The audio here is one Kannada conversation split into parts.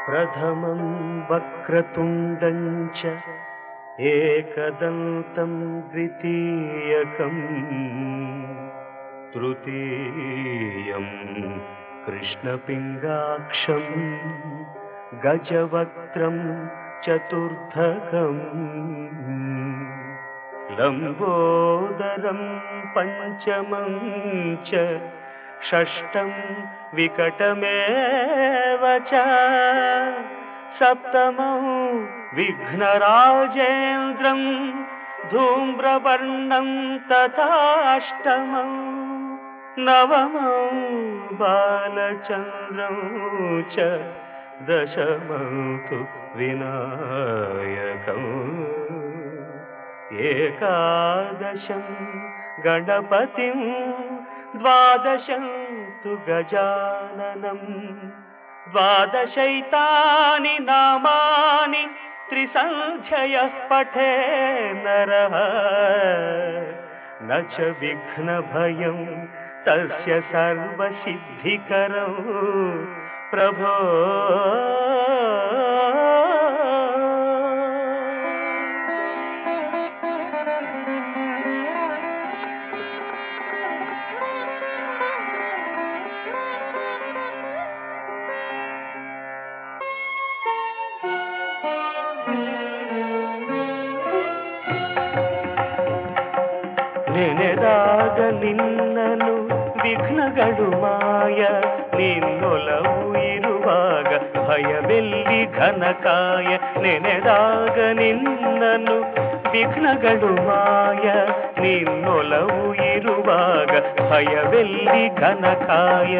प्रथमं वक्रतुण्डं च एकदन्तं द्वितीयकं तृतीयं कृष्णपिङ्गाक्षं गजवक्त्रं चतुर्थकम् लम्बोदरं पञ्चमं च षष्ठं विकटमेव च सप्तमं विघ्नराजेन्द्रं धूम्रवर्णं तथाष्टमं नवमं बालचन्द्रं च दशमं तु विनायकम् एकादशं गणपतिं द्वादशं तु गजाननं द्वादशैतानि नामानि त्रिसन्ध्ययः पठे नरः न च विघ्नभयं तस्य सर्वसिद्धिकरं प्रभो ನೆನೆದಾಗ ನಿನ್ನನು ವಿಘ್ನಗಳು ಮಾಯ ನಿನ್ನೊಲವು ಇರುವಾಗ ಭಯವೆಲ್ಲಿ ಘನಕಾಯ ನೆನೆದಾಗ ನಿನ್ನನು ವಿಘ್ನಗಳು ಮಾಯ ನಿನ್ನೊಲವು ಇರುವಾಗ ಭಯವೆಲ್ಲಿ ಘನಕಾಯ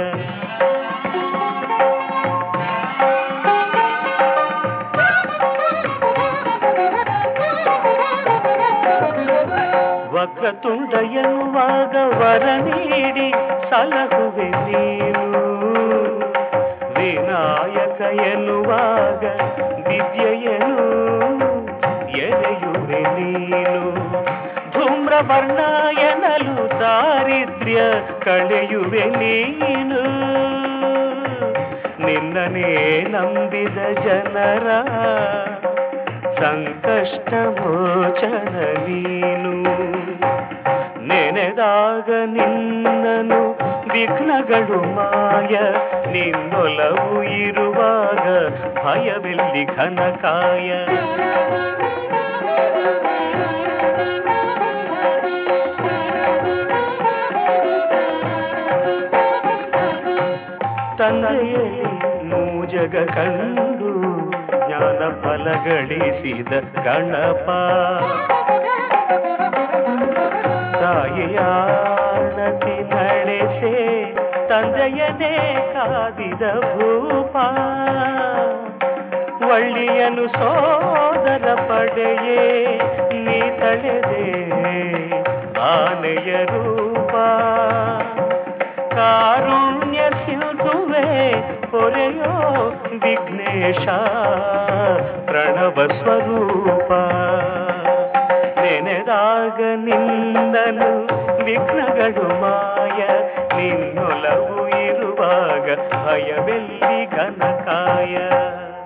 ವಕ್ರತುಂಡ ಎನ್ನುವಾಗ ವರ ನೀಡಿ ಸಲಹುವೆ ನೀನು ವಿನಾಯಕ ಎನ್ನುವಾಗ ವಿದ್ಯೆಯನು ಎರೆಯುವೆ ನೀನು ಧೂಮ್ರವರ್ಣ ಎನ್ನಲು ದಾರಿದ್ರ್ಯ ಕಳೆಯುವೆ ನೀನು ನಿನ್ನನೇ ನಂಬಿದ ಜನರ ಸಂಕಷ್ಟ ಮೋಚನ ನೀನು ನೆನೆದಾಗ ನಿನ್ನನು ವಿಘ್ನಗಳು ಮಾಯ ನಿನ್ನೊಲವು ಇರುವಾಗ ಭಯವೆಲ್ಲಿ ಘನಕಾಯ ತಂದೆಯಲ್ಲಿ ಮೂಜಗ ಕಂಡು ಜ್ಞಾನ ಫಲಗಳಿಸಿದ ಗಣಪ ತಾಯಿಯಾನತಿ ನಡೆಸೆ ತಂದೆಯನೇ ಕಾದಿದ ಭೂಪ ಒಳ್ಳಿಯನು ಸೋದರ ಪಡೆಯೇ ನೀ ತಳೆದೆ ಆನೆಯ ರೂಪ ಕಾರುಣ್ಯ ಸಿಂಧುವೆ ಹೊರೆಯೋ ವಿಘ್ನೇಶ ಪ್ರಣವ ಸ್ವರೂಪ ನೆನೆದಾಗ ನಿನ್ನನು ವಿಘ್ನಗಳು ಮಾಯ ನಿನ್ನೊಲವು ಇರುವಾಗ ಭಯವೆಲ್ಲಿ ಘನಕಾಯ